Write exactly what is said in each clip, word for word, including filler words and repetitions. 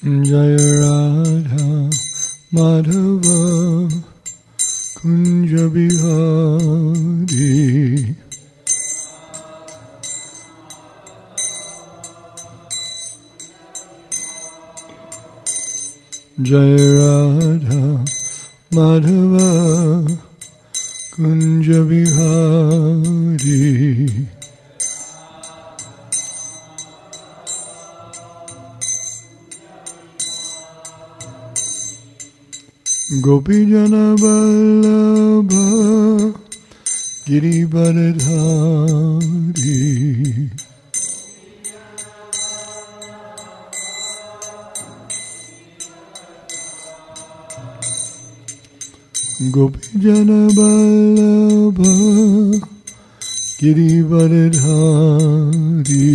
Jaya Radha Madhava Kunja Bihari. Jaya Radha Madhava Kunja Bihari. Gopijana Vallabha Girivardhari. Gopijana Vallabha Girivardhari.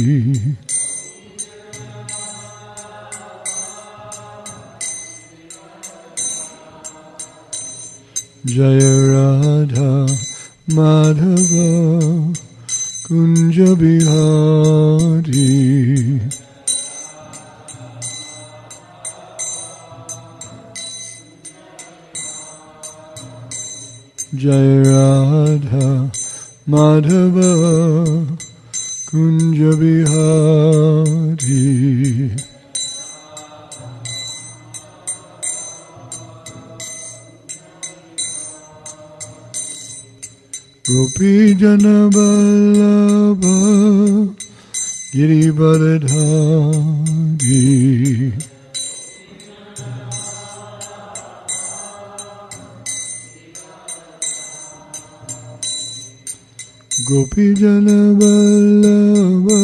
Jaya Radha Madhava Kunja Bihari. Jaya Radha Madhava Kunja Bihari. Gopijana Vallabha Girivardhari. Gopijana Vallabha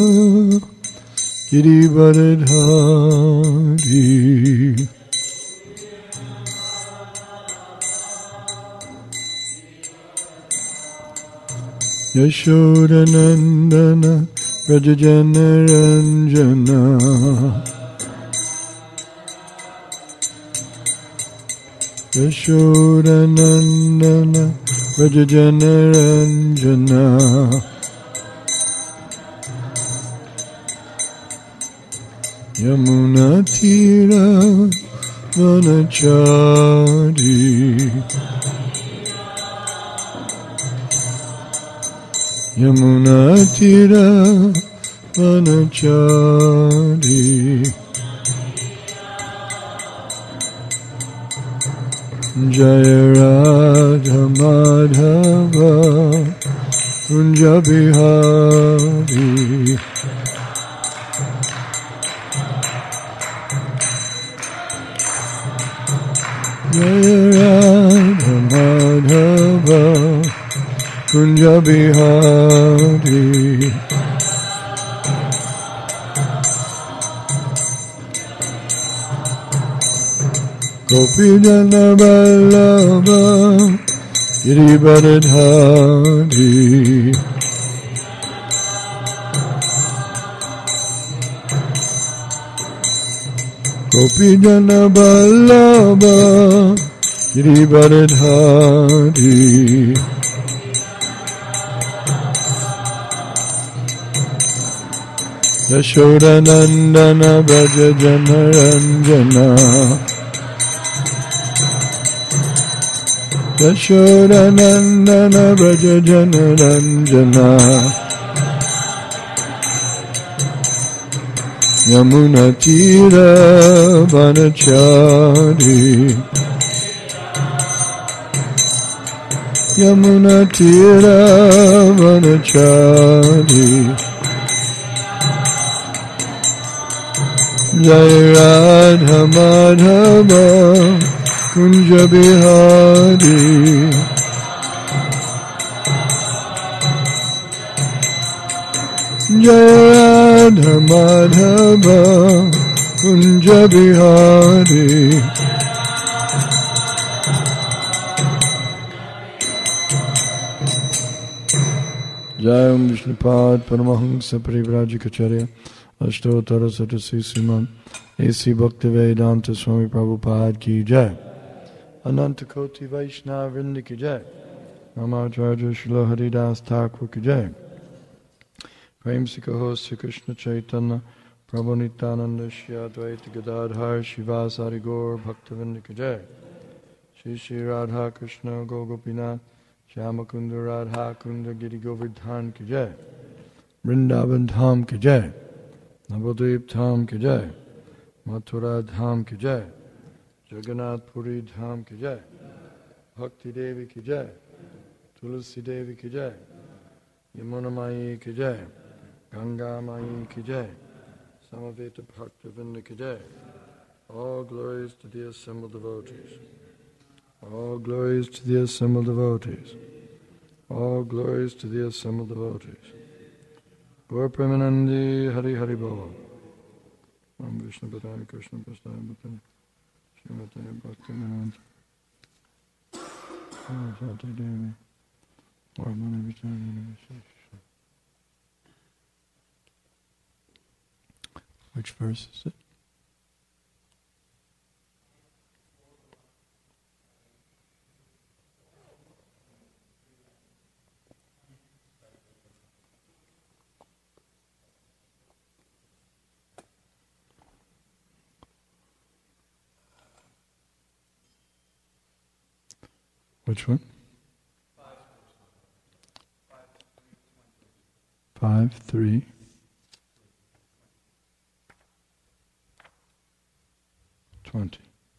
Girivardhari. Yashodanandana Rajajana Ranjana. Yashodanandana Rajajana Ranjana. Yamuna Tira Vanachari. Yamuna Tira Vanachari. Jaya Radha Madhava Kunja Bihari. Jaya Radha Madhava Kunja Bihari. Gopijana Vallabha Girivardhari. Gopijana Vallabha Girivardhari. Yashodanandana Vrajajana Ranjana. Yashodanandana Vrajajana Ranjana. Yamuna Tira Vanachari. Yamuna Tira Vanachari. Jaya Radha Madhava Kunja Bihari. Jaya Radha Madhava Kunja Bihari. Jayam Vishnupad Paramahamsa Parivrajikacharya Ashtotara Satasi Sriman A C Bhaktivedanta Swami Prabhupada Ki Jai. Ananta Koti Vaishnava Vrinda Ki Jai. Namacharya Srila Haridas Thakur Ki Jai. Prem Sikaho Sri Krishna Chaitanya Prabhu Nityananda Shri Advaita Gadadhar Shivasari Gaur Bhaktivinoda Ki Jai. Shri Shri Radha Krishna Gogopinath Shyamakunda Radha Kunda Giri Govardhan Ki Jai. Vrindavan Dham Ki Jai. Navadvip Dham Ki Jai. Mathura Dham Ki Jai. Jagannath Puri Dham Ki Jai. Bhakti Devi Ki Jai. Tulsi Devi Ki Jai. Yamuna Mai Ki Jai. Ganga Mai Ki Jai. Samaveta Bhaktivinoda Ki Jai. All glories to the assembled devotees. All glories to the assembled devotees. All glories to the assembled devotees. Gaur Premanandi Hari Hari Bol. Om Vishnu Padaya Krishna Prasthaya Bhutani Srimati Bhakti Vinod. Om Sati Devi. Varmana Vichana Vishesha. Which verse is it? Which one? Five, three. Twenty.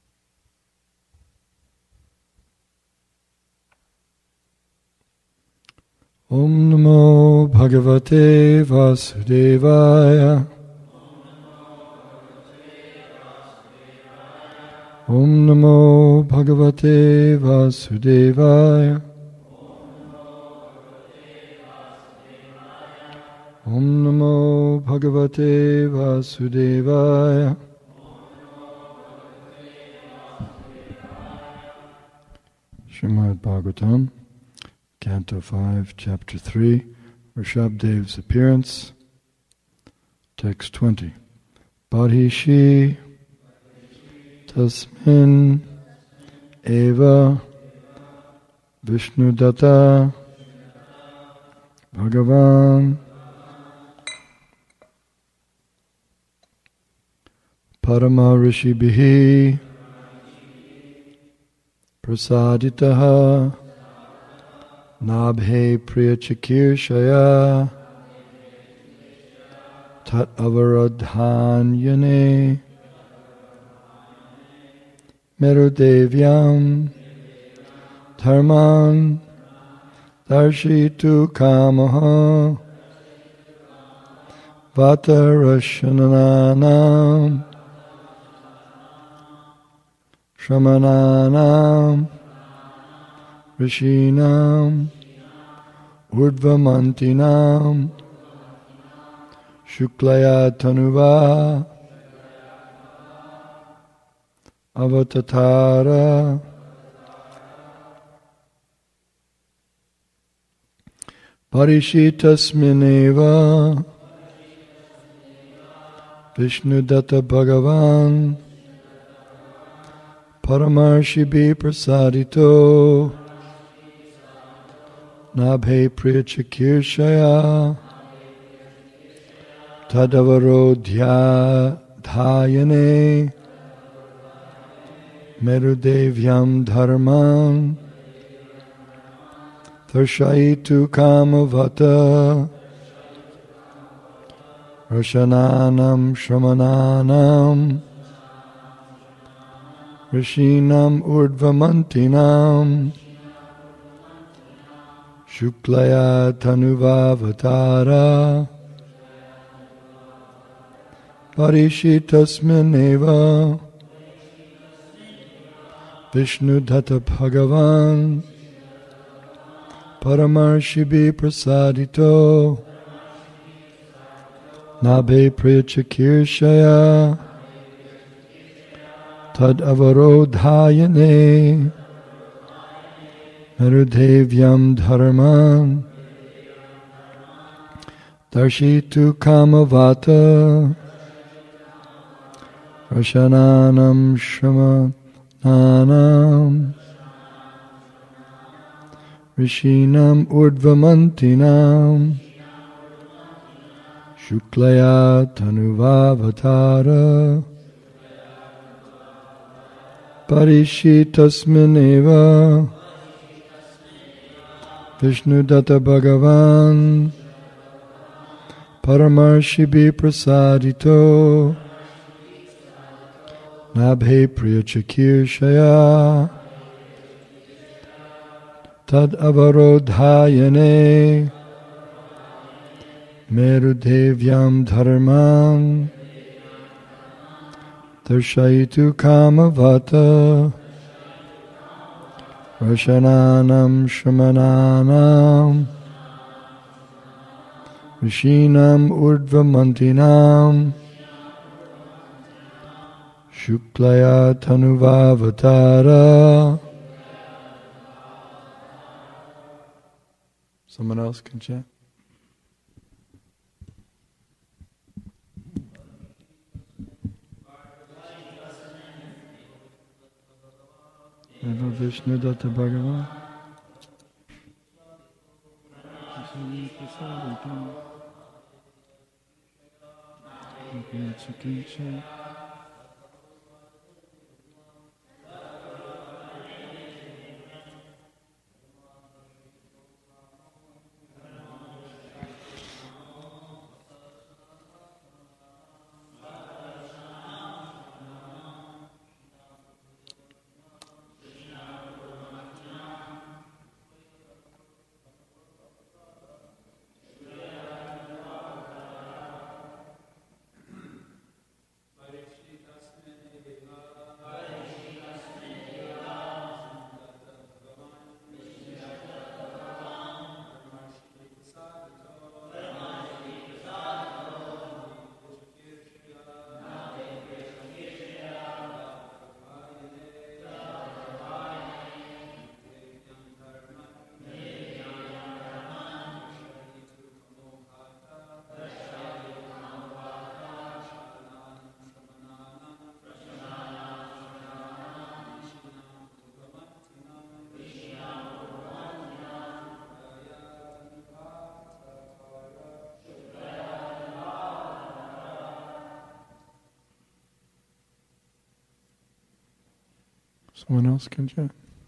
Om Namo Bhagavate Vasudevaya. Om Namo Bhagavate Vasudevaya. Om Namo Bhagavate Vasudevaya. Srimad Bhagavatam, Canto five, Chapter three, Rishabdev's appearance, Text twenty. Bharishi Tasmin Eva Vishnudatta Bhagavan Parama Rishibhihi Prasaditaha Nabhe Priyachakirshaya Tat Avaradhanyane Merudevyam Dharman Darshitu Kamaha Vatarashananam Shramananam Rishinam Urdvamantinam Shuklaya Tanuva Avatatara Parishitasmineva Vishnudatta Bhagavan Paramarshibi Prasadito Nabhe Priyachakirshaya Tadavarodhya Dhayane Merudevyam Dharman Darshaitu Kamavata Rashananam Shramananam Rishinam Urdvamantinam Shuklaya Tanuvavatara Parishitasmineva Vishnudatta Bhagavan Paramarshibi Prasadito Nabhe Priyachakirshaya Tad Avarodhayane Merudevyam Dharman Darshitu Kamavata Rashananam Shramananam Rishinam Urdvamantinam Shuklaya Tanuvavatara Parishitasmineva Vishnu Datta Bhagavan Paramarshibi Prasadito Nabhe Priyachakirshaya Tad Avarodhayane Merudevyam Dharmam Darshaitu Kamavata Rashananam Shamananam Rishinam Urdvamantinam Shuklaya Tanuvavatara. Someone else can chant. Vishnu Datta Bhagavan Someone else can chant.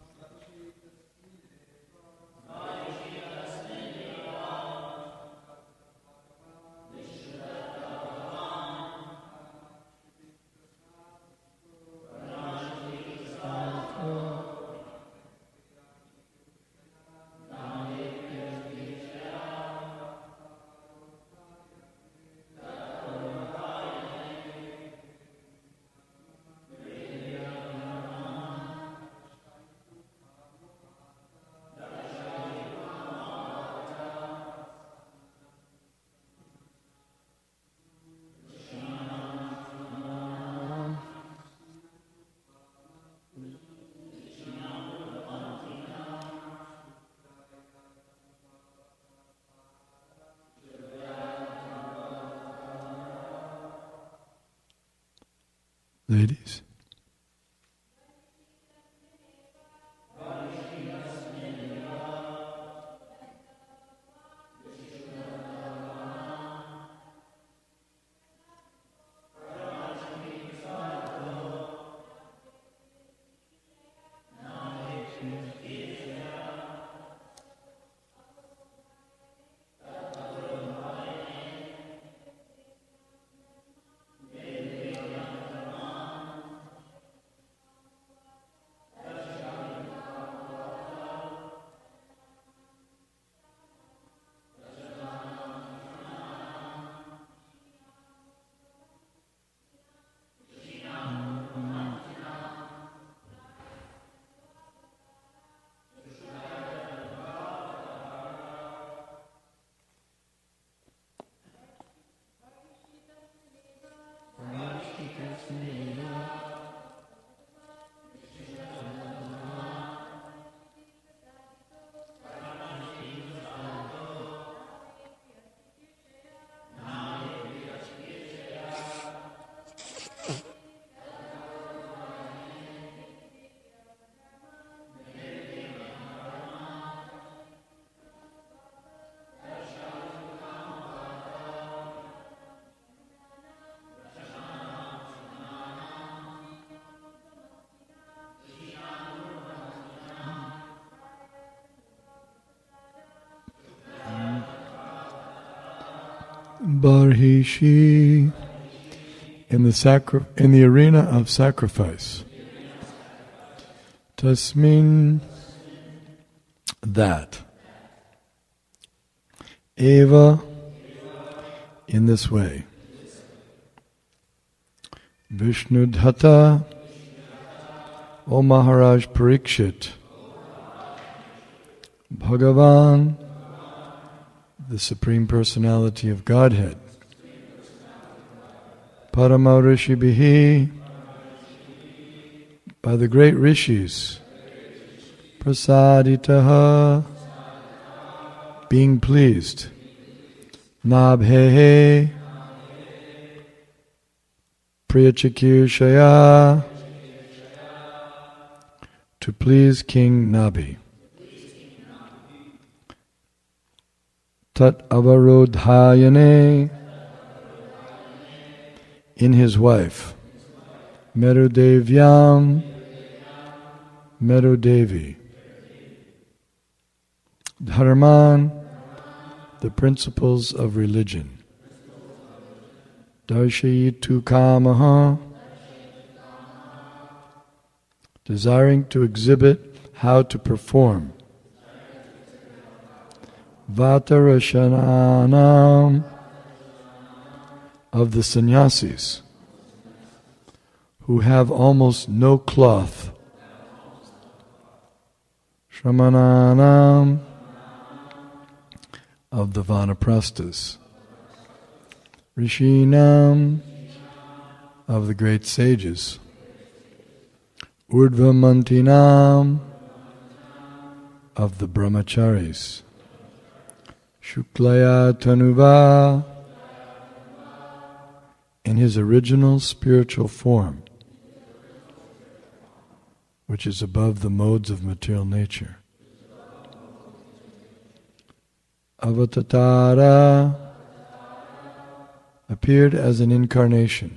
Ladies. Barhishi, in the sacri- in the arena of sacrifice. Tasmin, that. Eva, in this way. Vishnudhata, O Maharaj Parikshit, Bhagavan, the Supreme Personality of Godhead, Parama Rishibhihi, by the great rishis, Prasaditaha, being pleased, Nabhehe, Priyachikirshaya, to please King Nabhi. Tat avarodhayane, in his wife, Merudevyam, Merudevi. Dharman, the principles of religion. Darshayitu kamaha, desiring to exhibit how to perform. Vatarashananam, of the sannyasis, who have almost no cloth. Shramananam, of the vanaprasthas. Rishinam, of the great sages. Urdhvamantinam, of the brahmacharis. Shuklaya tanuva, in his original spiritual form, which is above the modes of material nature. Avatatara, appeared as an incarnation.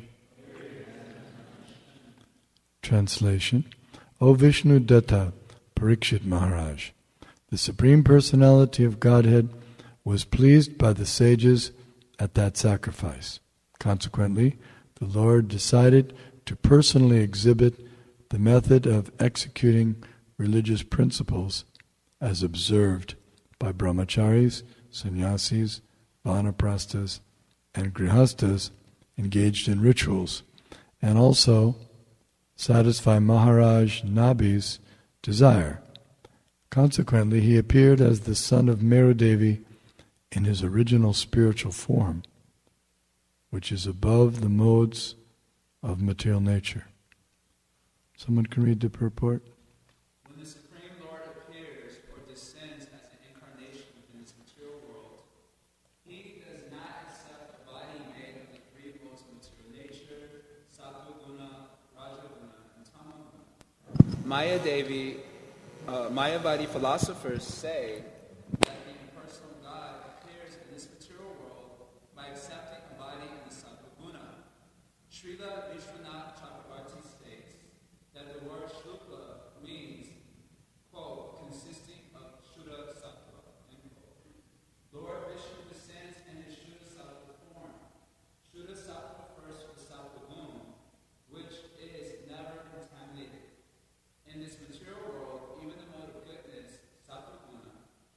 Translation: O Vishnu Datta Parikshit Maharaj, the Supreme Personality of Godhead was pleased by the sages at that sacrifice. Consequently, the Lord decided to personally exhibit the method of executing religious principles as observed by brahmacharis, sannyasis, vanaprasthas, and grihastas engaged in rituals, and also satisfy Maharaj Nabhi's desire. Consequently, he appeared as the son of Merudevi in his original spiritual form, which is above the modes of material nature. Someone can read the purport? When the Supreme Lord appears or descends as an incarnation in this material world, he does not accept a body made of the three modes of material nature, Sattva Guna, Raja Guna, and Tama Guna. Maya Devi, uh, Mayavadi philosophers say that the impersonal God appears in this material world by accepting a body in the Sattva Guna. Srila Vishwanath Chakravarti states that the word Shukla means, quote, consisting of Shuddha Sattva, end quote. Lord Vishnu descends in his Shuddha Sattva form. Shuddha Sattva refers to the Sattva Guna, which is never contaminated. In this material world, even the mode of goodness, Sattva Guna,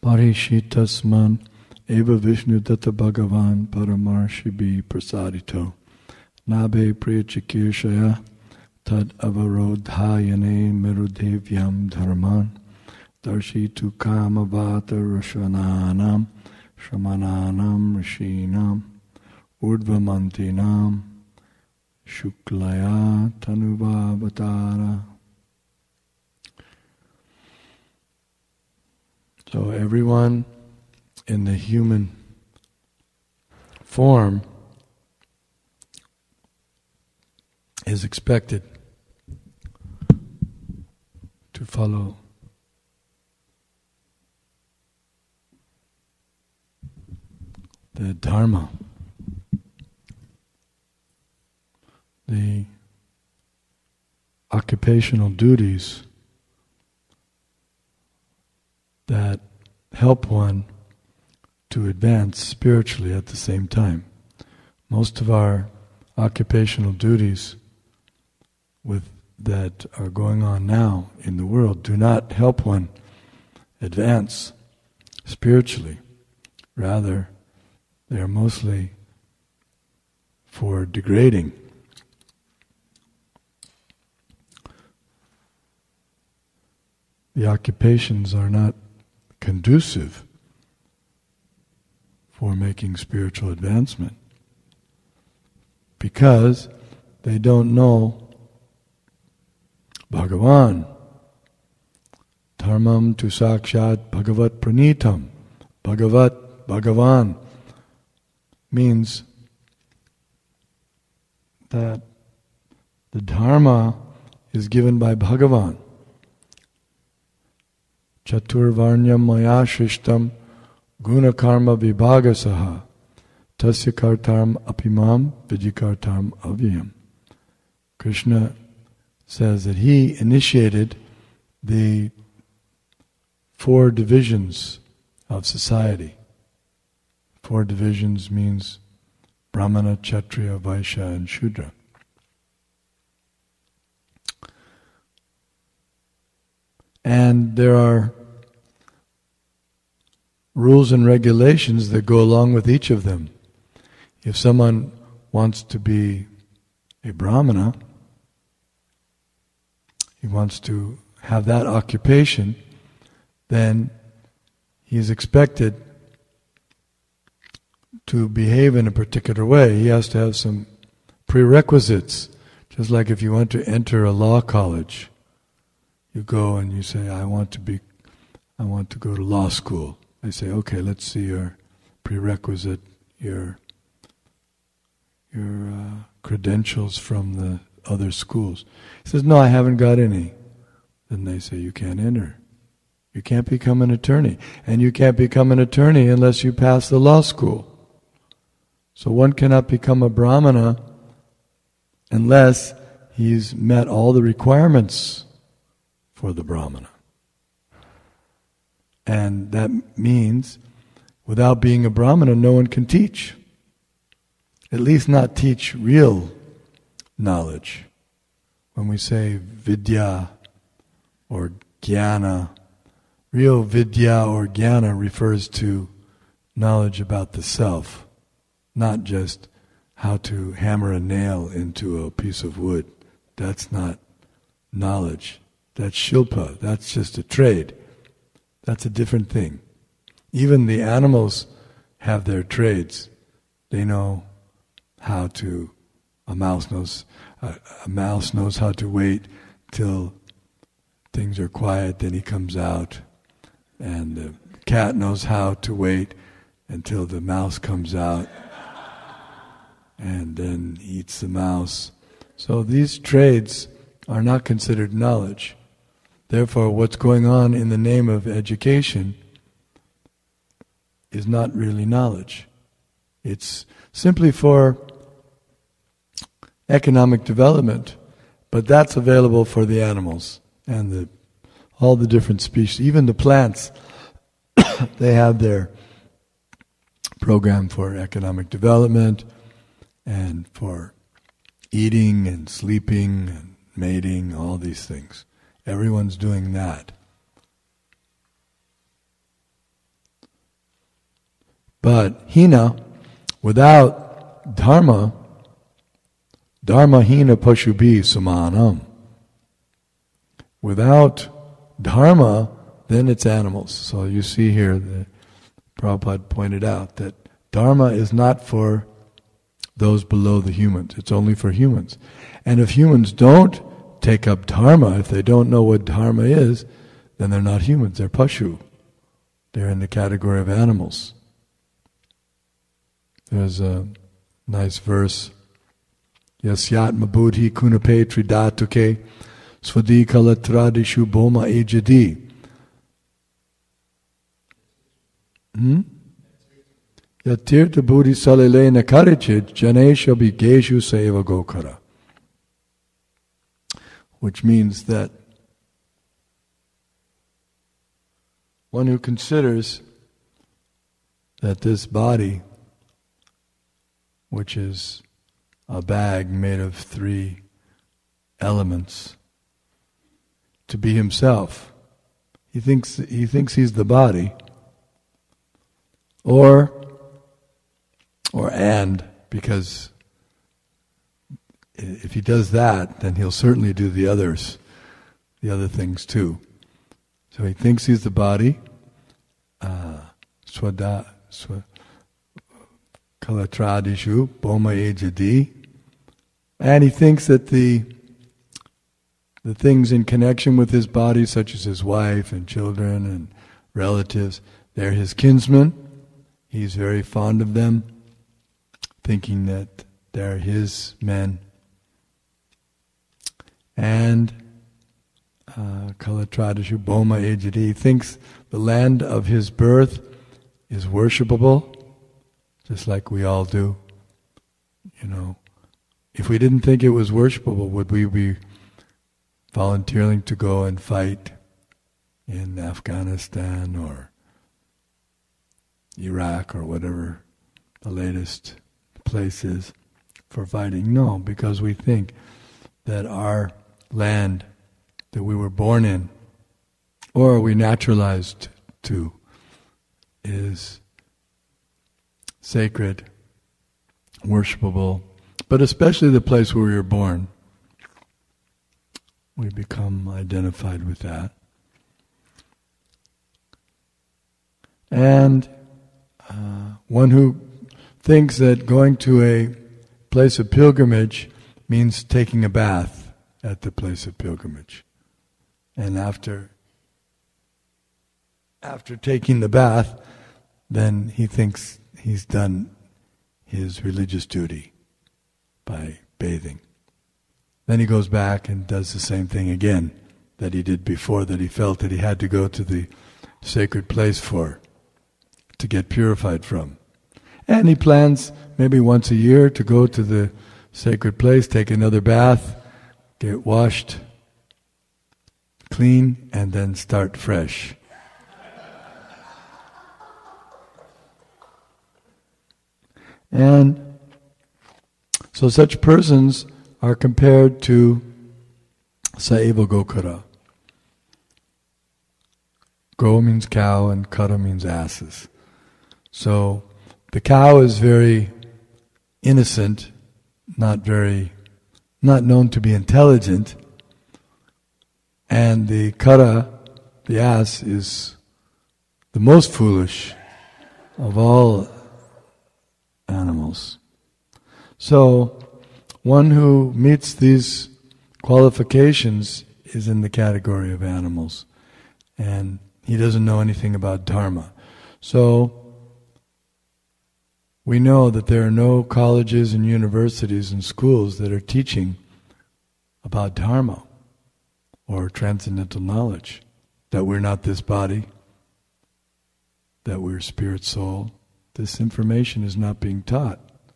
Parishitasman eva Vishnu Datta Bhagavan Paramarshibi Prasadito Nabe Priyachikirshaya Tad Avarodhayane Merudevyam Dharman Darshitu Kamavata Rashananam Shamananam Rishinam Urdvamantinam Shuklaya Tanuvavatara. So everyone in the human form is expected to follow the Dharma, the occupational duties that help one to advance spiritually at the same time. Most of our occupational duties with that are going on now in the world do not help one advance spiritually. Rather, they are mostly for degrading. The occupations are not conducive for making spiritual advancement because they don't know Bhagavan. Dharmam tu sakshat bhagavat pranitam. Bhagavat, Bhagavan means that the Dharma is given by Bhagavan. Chaturvarnyam maya shishtam guna karma vibhagasaha tasya kartam apimam vijikartam avyam. Krishna says that he initiated the four divisions of society. Four divisions means Brahmana, Kshatriya, Vaishya, and Shudra. And there are rules and regulations that go along with each of them. If someone wants to be a Brahmana, he wants to have that occupation, then he is expected to behave in a particular way. He has to have some prerequisites. Just like if you want to enter a law college, you go and you say, I want to be, I want to go to law school. They say, okay, let's see your prerequisite, your your uh, credentials from the other schools. He says, no, I haven't got any. Then they say, you can't enter. You can't become an attorney. And you can't become an attorney unless you pass the law school. So one cannot become a Brahmana unless he's met all the requirements for the Brahmana. And that means, without being a Brahmana, no one can teach. At least not teach real knowledge. When we say vidya or jnana, real vidya or jnana refers to knowledge about the self, not just how to hammer a nail into a piece of wood. That's not knowledge. That's shilpa. That's just a trade. That's a different thing. Even the animals have their trades. They know how to, a mouse knows, a, a mouse knows how to wait till things are quiet, then he comes out. And the cat knows how to wait until the mouse comes out and then eats the mouse. So these trades are not considered knowledge. Therefore, what's going on in the name of education is not really knowledge. It's simply for economic development, but that's available for the animals and the all the different species. Even the plants, they have their program for economic development and for eating and sleeping and mating, all these things. Everyone's doing that. But hina, without dharma, dharma hina pashubi samanam. Without dharma, then it's animals. So you see here, the Prabhupada pointed out that dharma is not for those below the humans. It's only for humans. And if humans don't take up dharma, if they don't know what dharma is, then they're not humans, they're pashu. They're in the category of animals. There's a nice verse, Yasyatma buddhi kunape tridatuke svadi kalatradishu boma ejadi. Hmm? Yatirtha buddhi salile nakarichit janesha bigeshu seva gokara. Which means that one who considers that this body, which is a bag made of three elements, to be himself, he thinks he thinks he's the body, or or and because if he does that, then he'll certainly do the others, the other things too. So he thinks he's the body, uh, swada, swa, kalatradishu, boma ejadi, and he thinks that the the things in connection with his body, such as his wife and children and relatives, they're his kinsmen. He's very fond of them, thinking that they're his men. And uh, Kalatradishu Boma Ejadi thinks the land of his birth is worshipable, just like we all do. You know, if we didn't think it was worshipable, would we be volunteering to go and fight in Afghanistan or Iraq or whatever the latest place is for fighting? No, because we think that our land that we were born in, or we naturalized to, is sacred, worshipable, but especially the place where we were born. We become identified with that. And uh, one who thinks that going to a place of pilgrimage means taking a bath at the place of pilgrimage. And after after taking the bath, then he thinks he's done his religious duty by bathing. Then he goes back and does the same thing again that he did before, that he felt that he had to go to the sacred place for, to get purified from. And he plans maybe once a year to go to the sacred place, take another bath, get washed clean, and then start fresh. And so such persons are compared to Saeva Gokara. Go means cow and kara means asses. So the cow is very innocent, not very, not known to be intelligent, and the kara, the ass, is the most foolish of all animals. So one who meets these qualifications is in the category of animals, and he doesn't know anything about dharma. So we know that there are no colleges and universities and schools that are teaching about dharma or transcendental knowledge, that we're not this body, that we're spirit soul. This information is not being taught.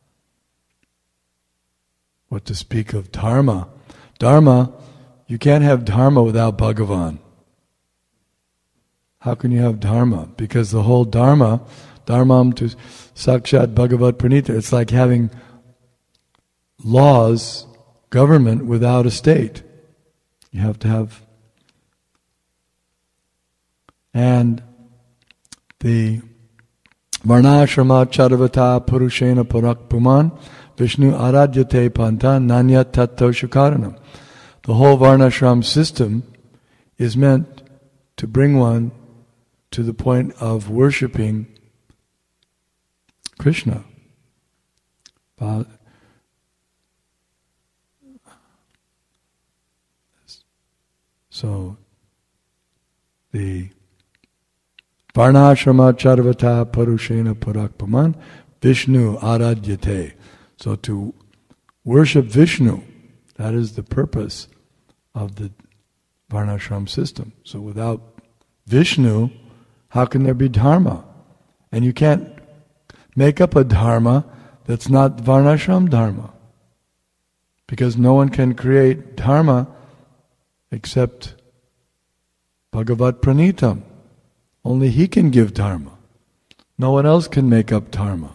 What to speak of dharma? Dharma, you can't have dharma without Bhagavan. How can you have dharma? Because the whole dharma, dharmam to sakshat bhagavat pranita, it's like having laws, government without a state. You have to have. And the Varnashrama charavata purushena parak puman Vishnu aradyate panta nanya tattva shukaranam. The whole varnashram system is meant to bring one to the point of worshipping Krishna. So, the Varnashrama charvata parushena parakpaman Vishnu aradyate. So to worship Vishnu, that is the purpose of the Varnashram system. So without Vishnu, how can there be dharma? And you can't make up a dharma that's not Varnashram dharma. Because no one can create dharma except Bhagavat Pranitam. Only he can give dharma. No one else can make up dharma.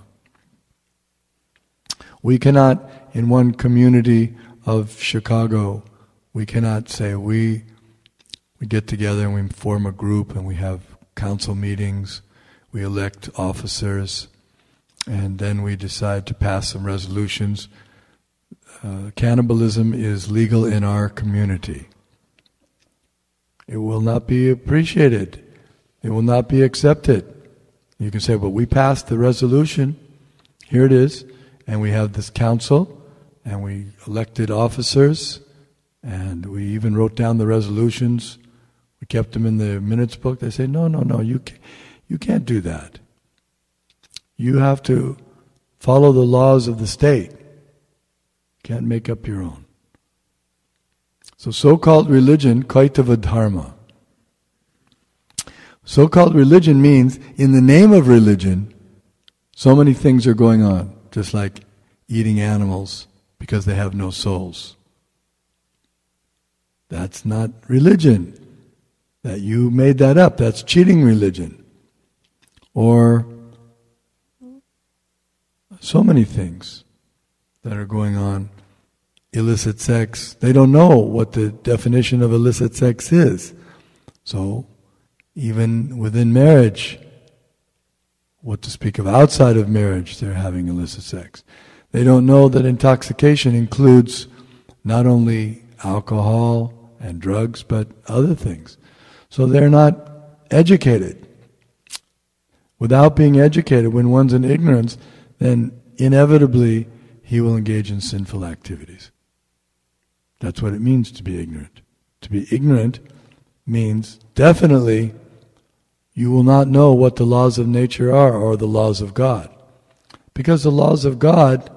We cannot, in one community of Chicago, we cannot say we we get together and we form a group and we have council meetings, we elect officers, and then we decide to pass some resolutions. Uh, cannibalism is legal in our community. It will not be appreciated. It will not be accepted. You can say, well, we passed the resolution. Here it is. And we have this council, and we elected officers, and we even wrote down the resolutions. We kept them in the minutes book. They say, no, no, no, you can't, you can't do that. You have to follow the laws of the state. You can't make up your own. So so-called religion, kaitava dharma. So-called religion means, in the name of religion, so many things are going on. Just like eating animals because they have no souls. That's not religion. That you made that up. That's cheating religion. Or so many things that are going on. Illicit sex. They don't know what the definition of illicit sex is. So, even within marriage, what to speak of outside of marriage, they're having illicit sex. They don't know that intoxication includes not only alcohol and drugs, but other things. So they're not educated. Without being educated, when one's in ignorance, then inevitably he will engage in sinful activities. That's what it means to be ignorant. To be ignorant means definitely you will not know what the laws of nature are or the laws of God. Because the laws of God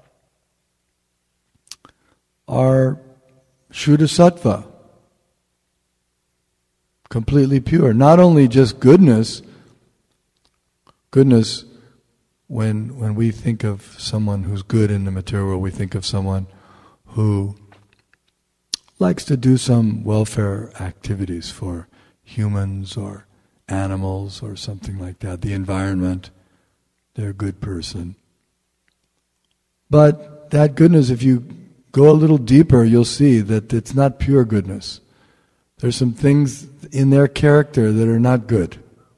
are Shuddha Sattva, completely pure. Not only just goodness, goodness, when when we think of someone who's good in the material world, we think of someone who likes to do some welfare activities for humans or animals or something like that, the environment. They're a good person. But that goodness, if you go a little deeper, you'll see that it's not pure goodness. There's some things in their character that are not good.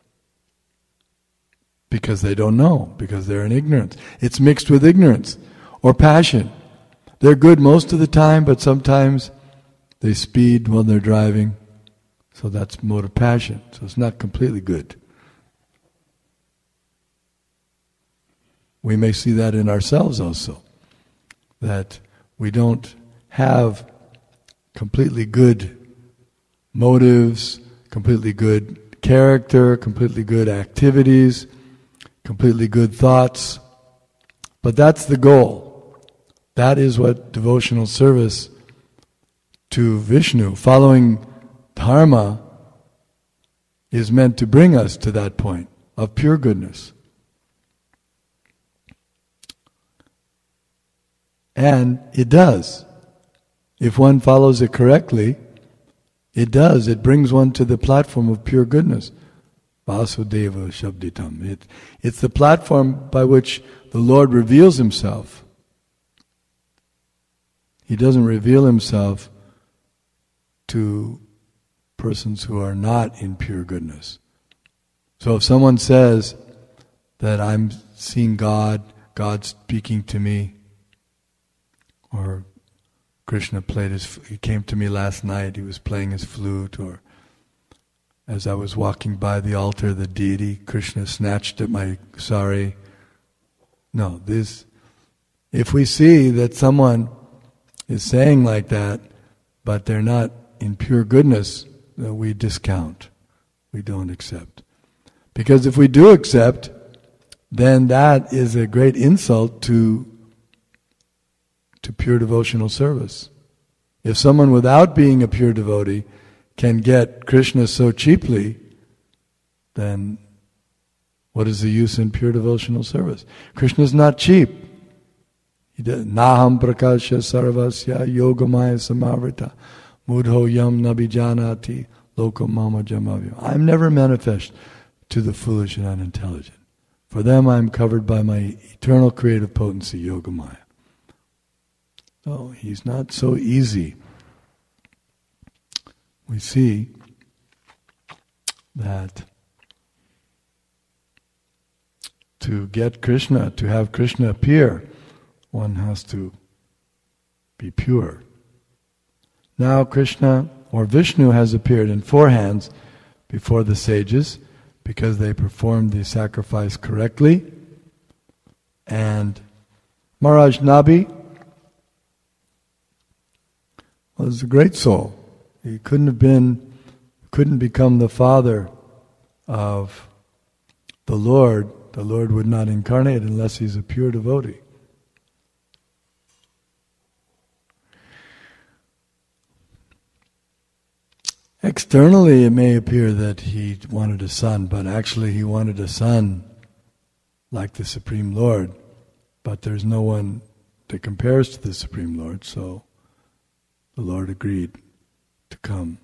Because they don't know, because they're in ignorance. It's mixed with ignorance or passion. They're good most of the time, but sometimes they speed while they're driving. So that's mode of passion. So it's not completely good. We may see that in ourselves also. That we don't have completely good motives, completely good character, completely good activities, completely good thoughts. But that's the goal. That is what devotional service to Vishnu, following dharma, is meant to bring us to that point of pure goodness. And it does. If one follows it correctly, it does. It brings one to the platform of pure goodness. Vasudeva Shabditam. It, it's the platform by which the Lord reveals Himself. He doesn't reveal Himself to persons who are not in pure goodness. So if someone says that I'm seeing God, God speaking to me, or Krishna played his, he came to me last night, he was playing his flute, or as I was walking by the altar, the deity, Krishna snatched at my sari. No, this, if we see that someone is saying like that, but they're not in pure goodness, we discount, we don't accept. Because if we do accept, then that is a great insult to to pure devotional service. If someone without being a pure devotee can get Krishna so cheaply, then what is the use in pure devotional service? Krishna is not cheap. He does, Naham prakasha sarvasya yogamaya samavrita mudho yam nabijanati loko mama jamavya. I'm never manifest to the foolish and unintelligent. For them I am covered by my eternal creative potency, yogamaya. So he's not so easy. We see that to get Krishna, to have Krishna appear, one has to be pure. Now Krishna or Vishnu has appeared in four hands before the sages because they performed the sacrifice correctly. And Maharaj Nabi was a great soul. He couldn't have been, couldn't become the father of the Lord. The Lord would not incarnate unless he's a pure devotee. Externally it may appear that he wanted a son, but actually he wanted a son like the Supreme Lord. But there's no one that compares to the Supreme Lord, so the Lord agreed to come.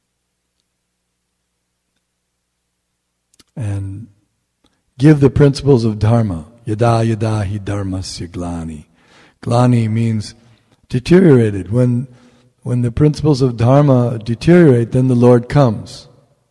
And give the principles of Dharma. Yada yada hi dharmasya glani. Glani means deteriorated. When, when the principles of Dharma deteriorate, then the Lord comes.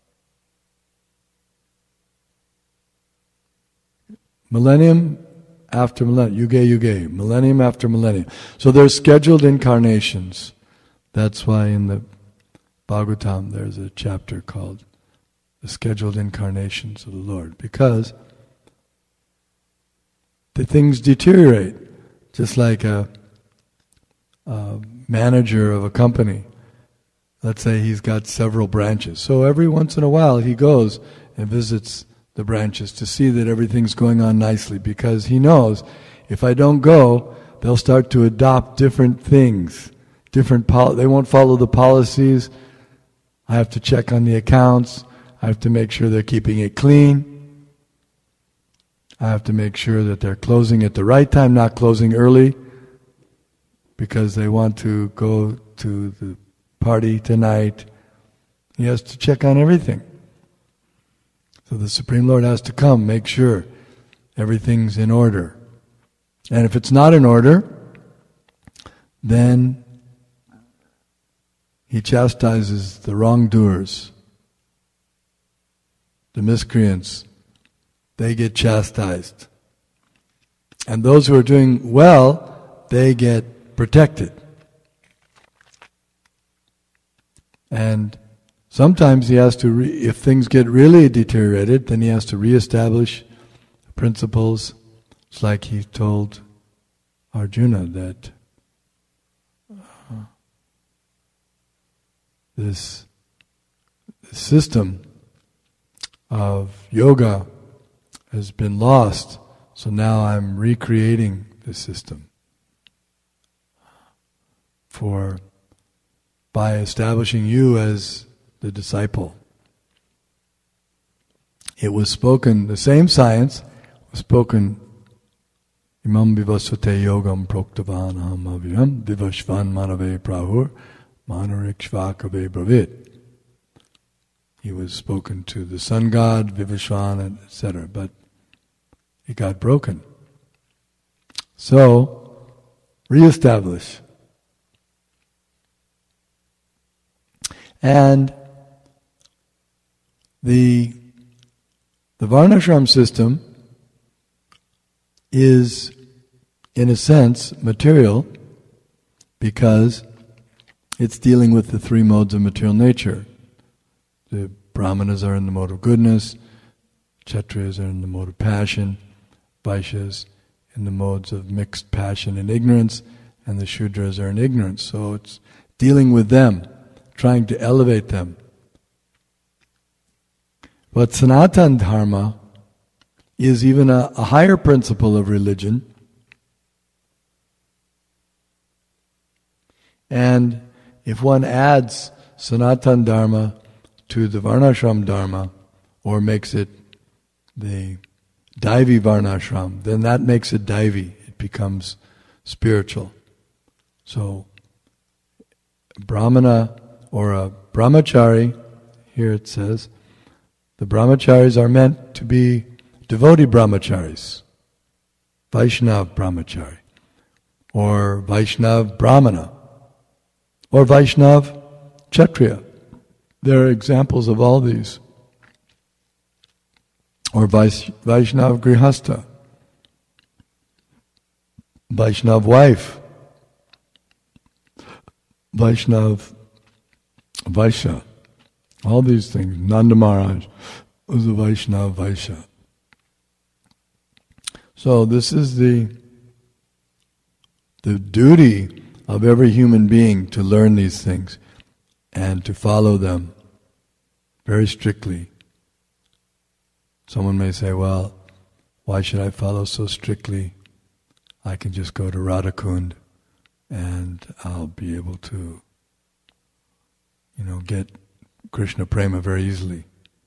Millennium after millennium. Yuge yuge. Millennium after millennium. So there's scheduled incarnations. That's why in the Bhagavatam there's a chapter called The Scheduled Incarnations of the Lord. Because the things deteriorate. Just like a, a manager of a company. Let's say he's got several branches. So every once in a while he goes and visits the branches to see that everything's going on nicely. Because he knows if I don't go, they'll start to adopt different things. Different pol- they won't follow the policies. I have to check on the accounts. I have to make sure they're keeping it clean. I have to make sure that they're closing at the right time, not closing early, because they want to go to the party tonight. He has to check on everything. So the Supreme Lord has to come, make sure everything's in order. And if it's not in order, then he chastises the wrongdoers, the miscreants. They get chastised. And those who are doing well, they get protected. And sometimes he has to, re- if things get really deteriorated, then he has to reestablish principles. It's like he told Arjuna that This, this system of yoga has been lost, so now I'm recreating the system for by establishing you as the disciple. It was spoken, the same science was spoken, Imam vivasvate yogam proktavan aham avyam vivashvan manave prahur Manarikshvakave Bravit. He was spoken to the sun god, Vivasvan, et cetera, but it got broken. So, reestablish. And the the Varnashram system is, in a sense, material because it's dealing with the three modes of material nature. The Brahmanas are in the mode of goodness, Kshatriyas are in the mode of passion, Vaishyas in the modes of mixed passion and ignorance, and the Shudras are in ignorance. So it's dealing with them, trying to elevate them. But Sanatana Dharma is even a, a higher principle of religion. And if one adds Sanatana Dharma to the Varnashram Dharma, or makes it the Daivi Varnashram, then that makes it Daivi. It becomes spiritual. So, Brahmana or a Brahmachari, here it says, the Brahmacharis are meant to be devotee Brahmacharis, Vaishnav Brahmachari, or Vaishnav Brahmana, or Vaishnav Kshatriya. There are examples of all these. Or Vais- Vaishnav Grihastha, Vaishnav wife, Vaishnav Vaishya, all these things. Nanda Maharaj was a Vaishnav Vaishya. So this is the the duty of every human being to learn these things and to follow them very strictly. Someone may say, well, why should I follow so strictly? I can just go to Radhakund and I'll be able to, you know, get Krishna Prema very easily.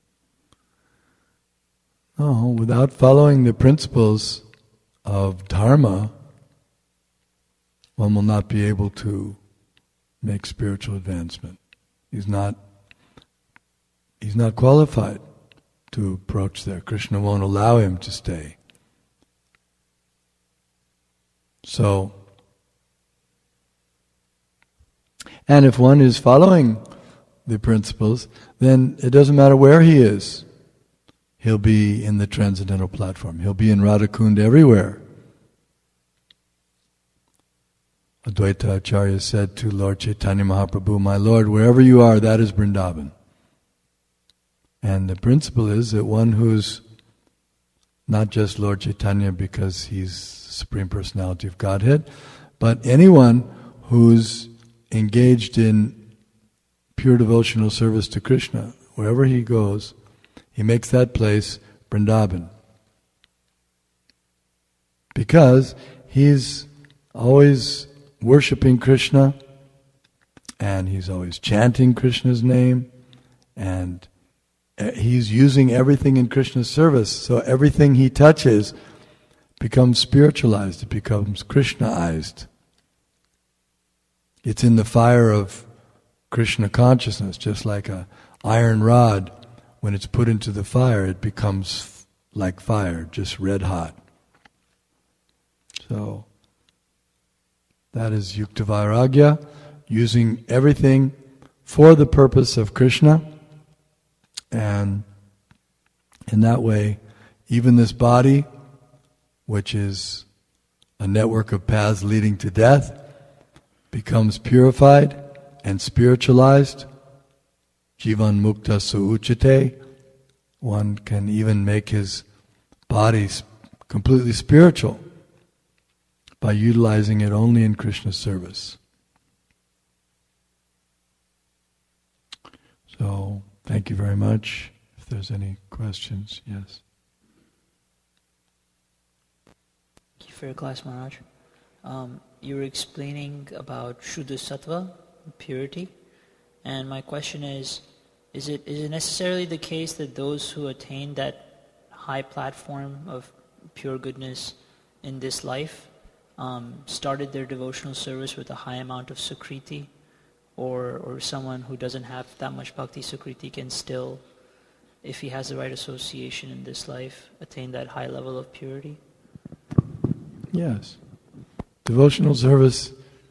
No, without following the principles of Dharma, one will not be able to make spiritual advancement. He's not, he's not qualified to approach there. Krishna won't allow him to stay. So, and if one is following the principles, then it doesn't matter where he is. He'll be in the transcendental platform. He'll be in Radhakund everywhere. Advaita Acharya said to Lord Chaitanya Mahaprabhu, "My Lord, wherever you are, that is Vrindavan." And the principle is that one who's not just Lord Chaitanya because he's Supreme Personality of Godhead, but anyone who's engaged in pure devotional service to Krishna, wherever he goes, he makes that place Vrindavan. Because he's always worshipping Krishna, and he's always chanting Krishna's name, and he's using everything in Krishna's service, so everything he touches becomes spiritualized, it becomes Krishnaized. It's in the fire of Krishna consciousness, just like a iron rod. When it's put into the fire, it becomes like fire, just red hot. So, that is Yukta Vairagya, using everything for the purpose of Krishna. And in that way, even this body, which is a network of paths leading to death, becomes purified and spiritualized. Jivan mukta suuchate. One can even make his body completely spiritual by utilizing it only in Krishna's service. So, thank you very much. If there's any questions, yes. Thank you for your class, Maharaj. Um, you were explaining about Shuddha Sattva, purity, and my question is, is it is it necessarily the case that those who attain that high platform of pure goodness in this life um, started their devotional service with a high amount of sukriti, or or someone who doesn't have that much bhakti sukriti can still, if he has the right association in this life, attain that high level of purity? Yes. Devotional service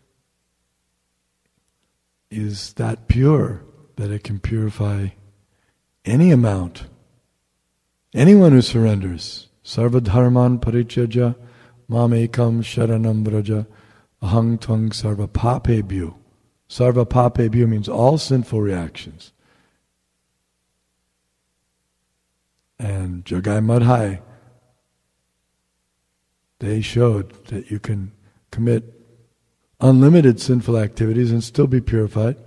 is that pure that it can purify any amount. Anyone who surrenders, sarva dharman parityaja mamekam sharanam vraja ahang tvang sarva papebhyo. Sarva papebhyo means all sinful reactions. And Jagai Madhai, they showed that you can commit unlimited sinful activities and still be purified.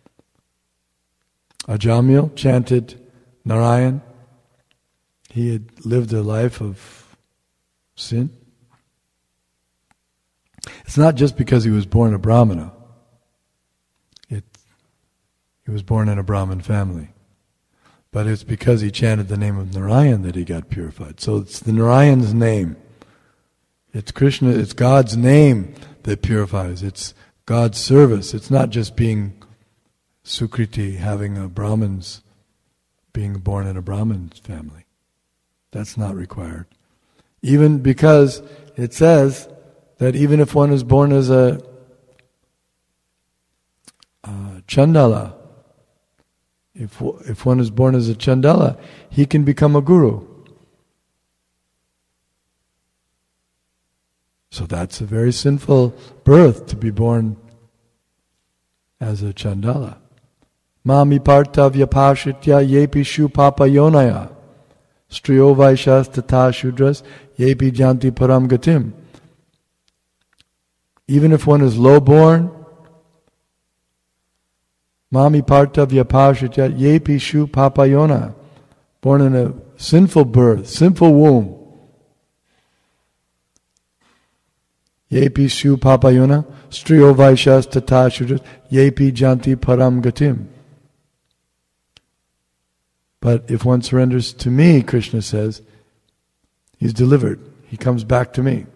Ajamil chanted Narayan. He had lived a life of sin. It's not just because he was born a Brahmana. It, he was born in a Brahmin family. But it's because he chanted the name of Narayan that he got purified. So it's the Narayan's name. It's Krishna, it's God's name that purifies. It's God's service. It's not just being Sukriti, having a Brahmin's, being born in a Brahmin's family. That's not required. Even because it says that even if one is born as a uh, Chandala, if if one is born as a Chandala, he can become a guru. So that's a very sinful birth, to be born as a Chandala. Mami partavya pashitya yepi shu papayonaya striyo vaishas tata shudras yepi janti param gatim. Even if one is low-born, Mami partavya pashitya yepi shu papayona, born in a sinful birth, sinful womb. Yepi shu papayona, striyo vaishas tata shudras, yepi janti param gatim. But if one surrenders to me, Krishna says, he's delivered. He comes back to me.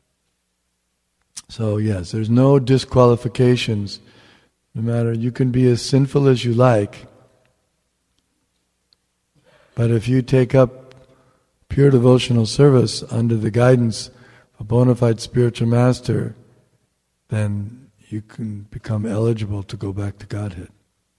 So yes, there's no disqualifications. No matter, you can be as sinful as you like. But if you take up pure devotional service under the guidance of a bona fide spiritual master, then you can become eligible to go back to Godhead.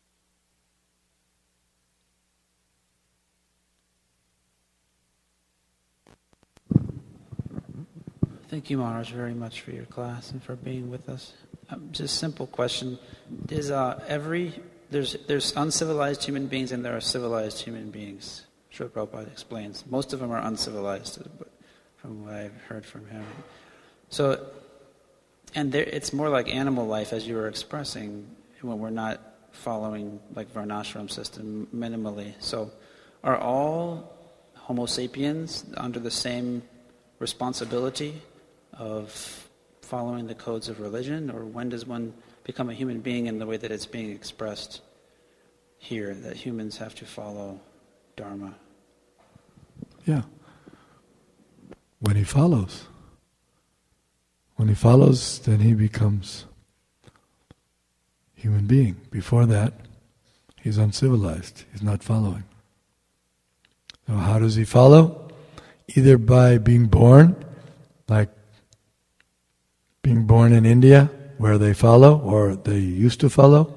Thank you, Maharaj, very much for your class and for being with us. Um, just a simple question: Is uh, every there's there's uncivilized human beings and there are civilized human beings? Srila Prabhupada explains most of them are uncivilized, but from what I've heard from him. So, and there, it's more like animal life, as you were expressing, when we're not following like Varnashram system minimally. So, are all Homo sapiens under the same responsibility of following the codes of religion, or when does one become a human being in the way that it's being expressed here, that humans have to follow Dharma? Yeah. When he follows. When he follows, then he becomes human being. Before that, he's uncivilized. He's not following. So how does he follow? Either by being born, like being born in India, where they follow, or they used to follow,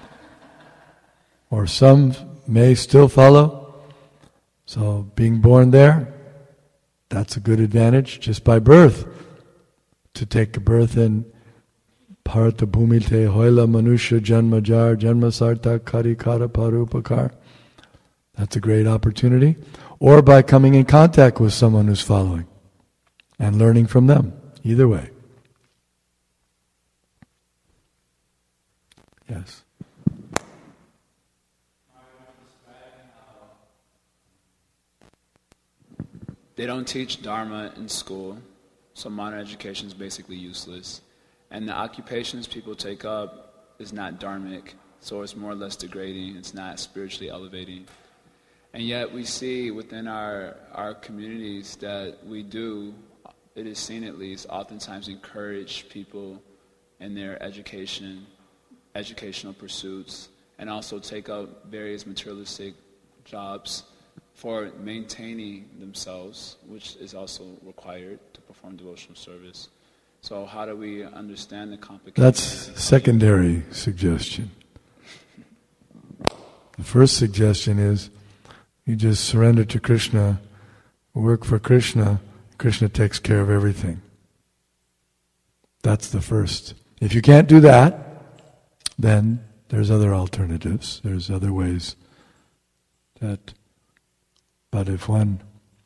or some may still follow. So being born there, that's a good advantage, just by birth. To take a birth in Bharata Bhumite Hoila Manusha Janma Jar Janma Sarta Kari Kara Parupakar. That's a great opportunity. Or by coming in contact with someone who's following and learning from them. Either way. Yes. They don't teach Dharma in school, so modern education is basically useless. And the occupations people take up is not dharmic, so it's more or less degrading, it's not spiritually elevating. And yet we see within our, our communities that we do, it is seen at least, oftentimes encourage people in their education, educational pursuits, and also take up various materialistic jobs for maintaining themselves, which is also required to perform devotional service. So how do we understand the complications? That's secondary suggestion. The first suggestion is you just surrender to Krishna, work for Krishna, Krishna takes care of everything. That's the first. If you can't do that, then there's other alternatives. There's other ways that, but if one,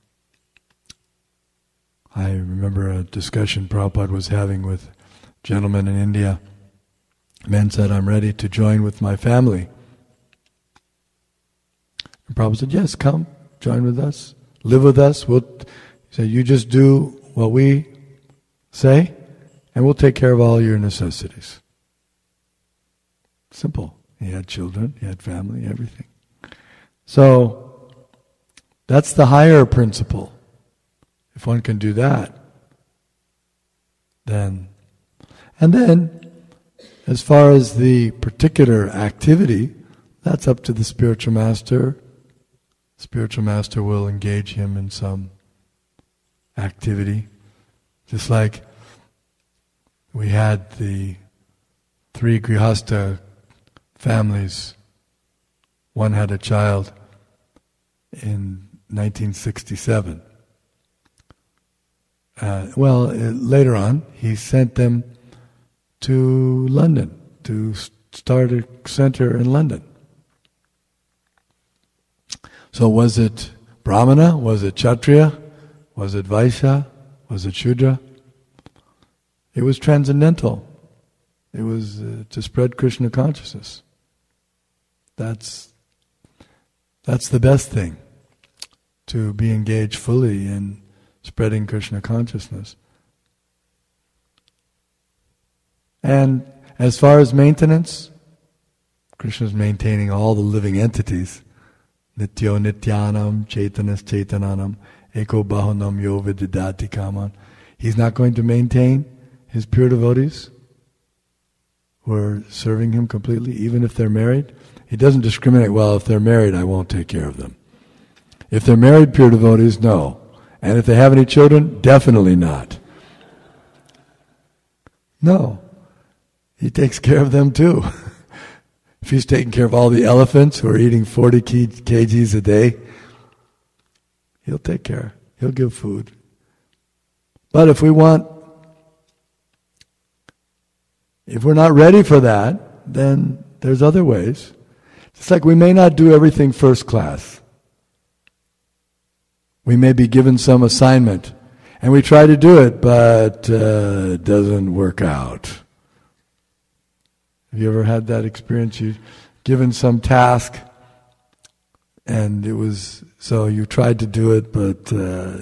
I remember a discussion Prabhupada was having with gentlemen in India. Men said, I'm ready to join with my family. And Prabhupada said, yes, come, join with us, live with us. We'll, he said, you just do what we say, and we'll take care of all your necessities. Simple. He had children, he had family, everything. So, that's the higher principle. If one can do that, then, and then, as far as the particular activity, that's up to the spiritual master. Spiritual master will engage him in some activity. Just like we had the three Grihastha families. One had a child in nineteen sixty-seven. Uh, well, uh, later on, he sent them to London, to start a center in London. So was it Brahmana? Was it Kshatriya? Was it Vaishya? Was it Shudra? It was transcendental. It was uh, to spread Krishna consciousness. That's that's the best thing, to be engaged fully in spreading Krishna consciousness. And as far as maintenance, Krishna is maintaining all the living entities. Nityo nityanam, chaitanas chaitananam, eko bahunam yo vididati kaman. He's not going to maintain his pure devotees who are serving him completely, even if they're married. He doesn't discriminate, well, if they're married, I won't take care of them. If they're married pure devotees, no. And if they have any children, definitely not. No. He takes care of them too. If he's taking care of all the elephants who are eating forty kgs a day, he'll take care. He'll give food. But if we want, if we're not ready for that, then there's other ways. It's like we may not do everything first class. We may be given some assignment, and we try to do it, but uh, it doesn't work out. Have you ever had that experience? You've given some task, and it was, so you tried to do it, but, uh,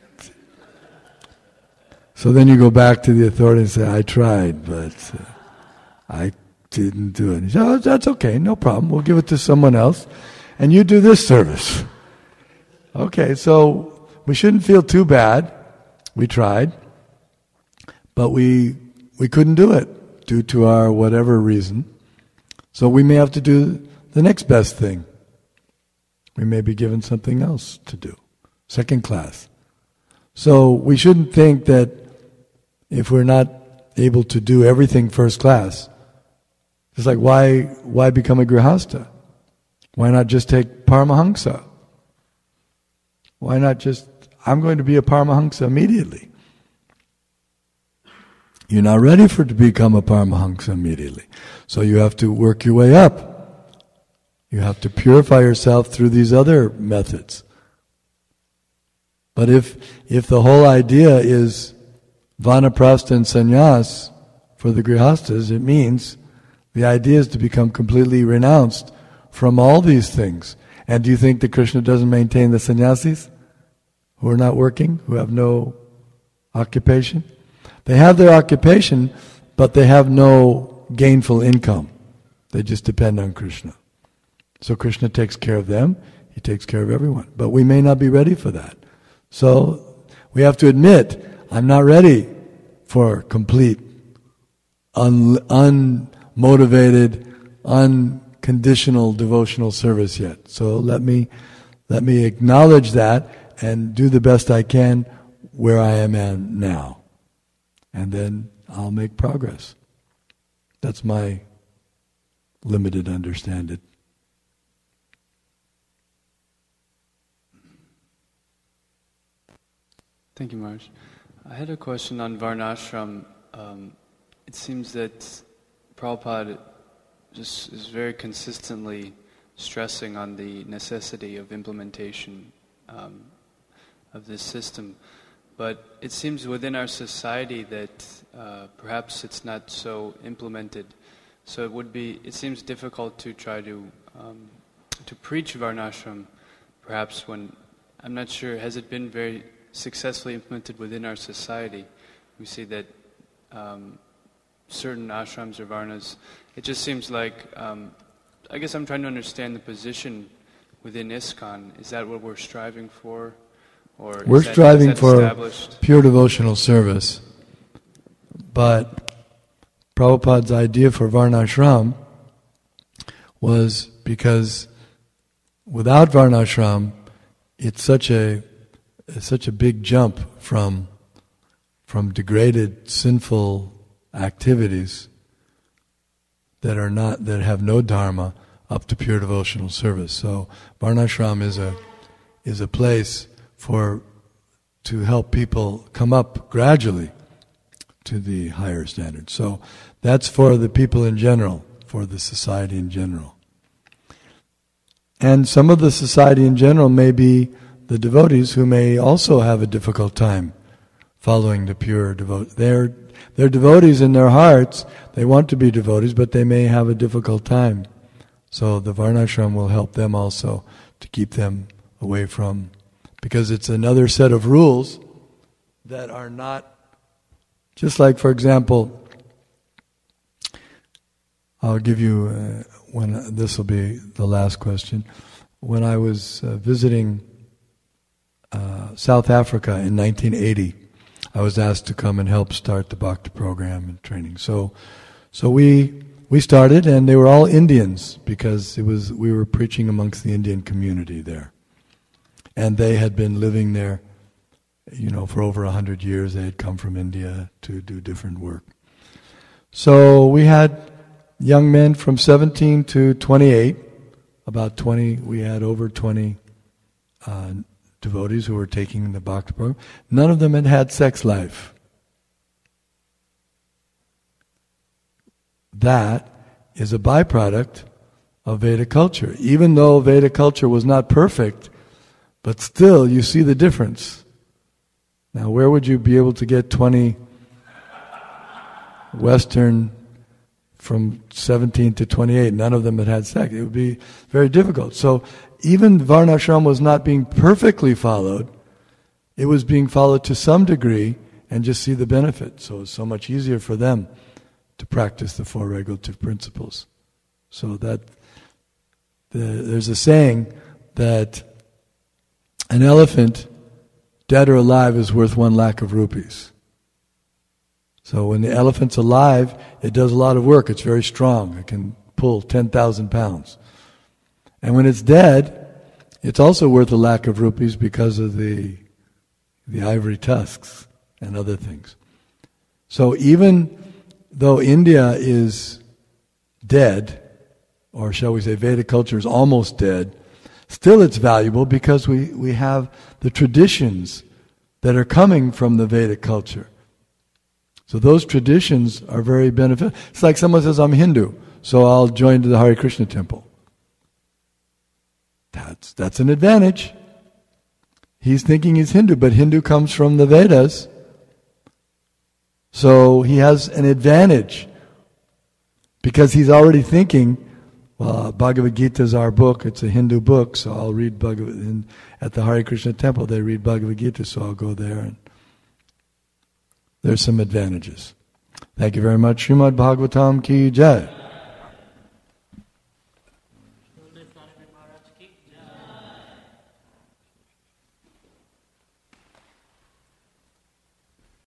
so then you go back to the authority and say, I tried, but uh, I didn't do it. He said, oh, that's okay, no problem, we'll give it to someone else, and you do this service. Okay, so we shouldn't feel too bad. We tried, but we we couldn't do it due to our whatever reason. So we may have to do the next best thing. We may be given something else to do, second class. So we shouldn't think that if we're not able to do everything first class, it's like why why become a grihastha? Why not just take Paramahamsa? Why not just, I'm going to be a Paramahamsa immediately. You're not ready for to become a Paramahamsa immediately. So you have to work your way up. You have to purify yourself through these other methods. But if if the whole idea is vanaprastha and sannyas for the grihasthas, it means the idea is to become completely renounced from all these things. And do you think that Krishna doesn't maintain the sannyasis who are not working, who have no occupation? They have their occupation, but they have no gainful income. They just depend on Krishna. So Krishna takes care of them, He takes care of everyone. But we may not be ready for that. So we have to admit, I'm not ready for complete, un- unmotivated, unconditional devotional service yet. So let me let me acknowledge that and do the best I can where I am at now. And then I'll make progress. That's my limited understanding. Thank you, Maharaj. I had a question on Varnashram. um, it seems that Prabhupada just is very consistently stressing on the necessity of implementation um, of this system. But it seems within our society that uh, perhaps it's not so implemented. So it would be, it seems difficult to try to um, to preach Varnashram, perhaps when, I'm not sure, has it been very successfully implemented within our society? We see that um, certain ashrams or varnas, it just seems like, um, I guess I'm trying to understand the position within ISKCON. Is that what we're striving for? Or we're is that, striving is that for established? Pure devotional service. But Prabhupada's idea for Varnashram was because without Varnashram, it's such a it's such a big jump from from degraded, sinful activities that are not that have no dharma up to pure devotional service. So Varnashram is a is a place for to help people come up gradually to the higher standards. So that's for the people in general, for the society in general. And some of the society in general may be the devotees who may also have a difficult time following the pure devotee. They're, they're devotees in their hearts, they want to be devotees, but they may have a difficult time. So the Varnashram will help them also to keep them away from, because it's another set of rules that are not, just like, for example, I'll give you, uh, when this will be the last question. When I was uh, visiting uh, South Africa in nineteen eighty, I was asked to come and help start the Bhakti program and training. So, so we we started, and they were all Indians because it was we were preaching amongst the Indian community there, and they had been living there, you know, for over a hundred years. They had come from India to do different work. So we had young men from seventeen to twenty-eight, about twenty, we had over twenty uh, devotees who were taking the Bhakti program. None of them had had sex life. That is a byproduct of Vedic culture. Even though Vedic culture was not perfect, but still you see the difference. Now, where would you be able to get twenty Western from seventeen to twenty-eight? None of them had had sex. It would be very difficult. So even Varnashram was not being perfectly followed. It was being followed to some degree and just see the benefit. So it's so much easier for them to practice the four regulative principles. So that the, there's a saying that an elephant, dead or alive, is worth one lakh of rupees. So when the elephant's alive, it does a lot of work. It's very strong. It can pull ten thousand pounds. And when it's dead, it's also worth a lakh of rupees because of the the ivory tusks and other things. So even though India is dead, or shall we say Vedic culture is almost dead, still it's valuable because we, we have the traditions that are coming from the Vedic culture. So those traditions are very beneficial. It's like someone says, I'm Hindu, so I'll join to the Hare Krishna temple. That's, that's an advantage. He's thinking he's Hindu, but Hindu comes from the Vedas. So he has an advantage because he's already thinking, well, Bhagavad Gita is our book, it's a Hindu book, so I'll read Bhagavad Gita. At the Hare Krishna temple they read Bhagavad Gita, so I'll go there. And there's some advantages. Thank you very much. Srimad Bhagavatam ki jai.